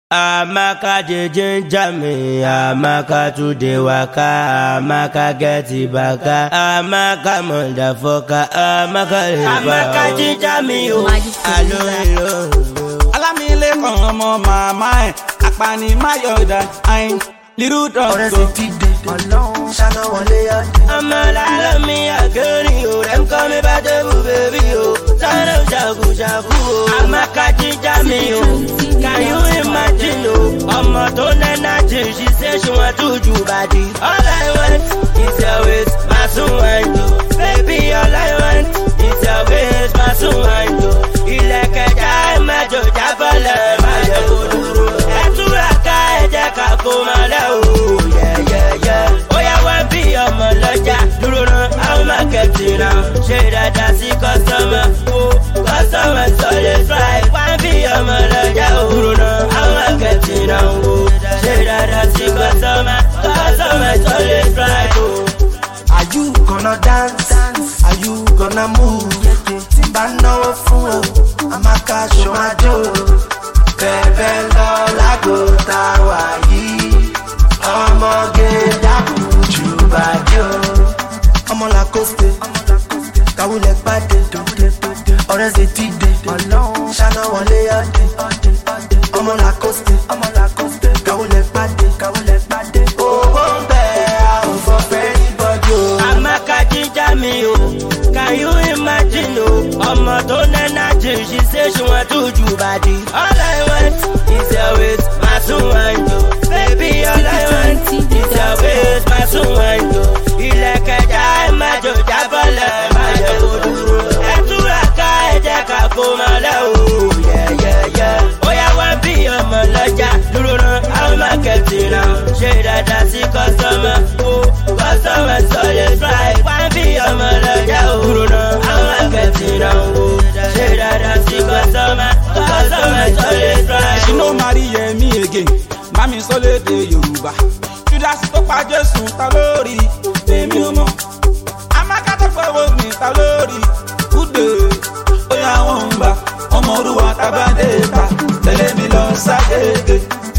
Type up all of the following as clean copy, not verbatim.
Amaka dey ginger me, Amaka today waka, Amaka get it baka, Amaka motherfucker, Amaka ginger me o, hello. Alamile kan ọmọ mama ẹ̀, apani mayoda ayin, little dog go. Ọlọ́run ṣáná wọlé ọdẹ. Ọmọ làlọ́ mi àgẹ́rì o, dem call me Badebu baby o, sáré ṣàkúṣàkú o. Amaka ginger me o, can you imagine o? Ọmọ tó nẹ́nà jìn, she say she want to do body. All I want is your waist, my soon want to. Baby, all I want is your waist, my soon want to. Ilẹ̀kẹ̀já ẹ̀mẹ́jọ jábọ́lẹ̀ máa jẹ́ kó dúró. Ẹ̀túraka ẹ̀jẹ̀ ká kó máa lẹ́ o. Oya wá bí ọmọ lọ́jà dúró náà, àwọn mákẹ́tì náà. Ṣé dáadáa sí kọ́sọ́mà? Kọ́sọ́mà sọ̀lẹ̀ fry. Wá bí ọmọ lọ́jà dúró náà, àwọn mákẹ́tì náà. Ṣé dáadáa sí kọ́sọ́mà? Kọ́sọ́mà sọ̀lẹ̀ fry. Are you gonna dance? Are you gonna move? Tí bá náwó fún o, Amaka ṣo máa jó. Bẹ̀bẹ̀ lọ lágbo tá a wà yìí. Ọmọge dákun jù bàjẹ́ o. Ọmọ Lacoste, kàwulẹ̀ pàdé. Ọ̀rẹ́ ṣe ti dé. Ọlọ́run ṣáná wọlé ọdẹ. Ọmọ Lacoste, kàwulẹ̀ pàdé. Owó ń bẹ̀ àwọn fọ́fẹ́ níbọ̀dí o. Amaka ginger me o, can you imagine o? Ọmọ tó nẹ́nà jìn, she say she want to do body. All I want is your waist, my soon want to. Baby, all I want is your waist, my soon want to. Ilẹ̀kẹ̀já ẹ̀mẹ́jọ jábọ́lẹ̀ máa jẹ́ kó dúró. Ẹ̀túraka ẹ̀jẹ̀ ká kó máa lẹ́ o. Oya wá bí ọmọ lọ́jà dúró náà, àwọn mákẹ́tì náà. Ṣé dáadáa sí kọ́sọ́mà? Kọ́sọ́mà sọ̀lẹ̀ fry. Wá bí ọmọ lọ́jà dúró náà, àwọn mákẹ́tì náà. Ṣé dáadáa sí kọ́sọ́mà? Kọ́sọ́mà sọ̀lẹ̀ fry. She no marry Yemi again, mami sọ́lédè Yorùbá. Judas tó pa Jésù ta lórí, èmi ò mọ̀. Amaka tó fọwọ́ mi ta lórí, kúdè, ó yà wọ́n ń gbà. Ọmọ orúwa tábàdé ta, tẹ̀lé mi lọ ságége.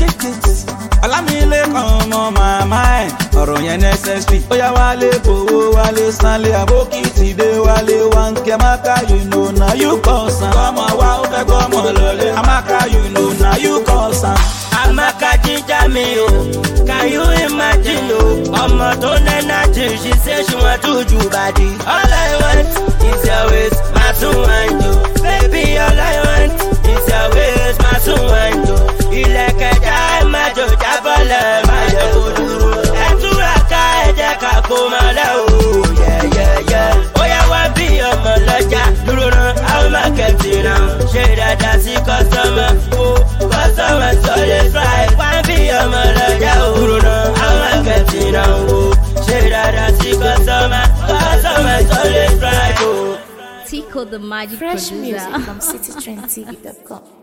Alámilé kan ọmọ màmá ẹ̀, ọ̀rọ̀ yẹn necessary. Ó yá wálé fowó, wálé sanlé, àbókìtì dé wálé wánkẹ́. Amaka you know na you cause am. Ọmọ wa ó fẹ́ gbọ́mọ lọlé. Amaka you know na you cause am. Amaka ginger me o, can you imagine o? Ọmọ tó nẹ́nà jìn, she say she want to do body. All I want is your waist, my soon want to. Baby, all I want is your waist, my soon want to. Ilẹ̀kẹ̀já ẹ̀mẹ́jọ jábọ́lẹ̀ máa jẹ́ kó dúró. Ẹ̀túraka ẹ̀jẹ̀ ká kó máa lẹ́ o. Oya wá bí ọmọ lọ́jà dúró náà, àwọn mákẹ́tì náà. Ṣé dáadáa sí kọ́sọ́mà? Kọ́sọ́mà sọ̀lẹ̀ fry. Wá bí ọmọ lọ́jà dúró náà, àwọn mákẹ́tì náà. Ṣé dáadáa sí kọ́sọ́mà? Kọ́sọ́mà sọ̀lẹ̀ fry. Tico the magic Fresh producer. music from citytrendtv.com.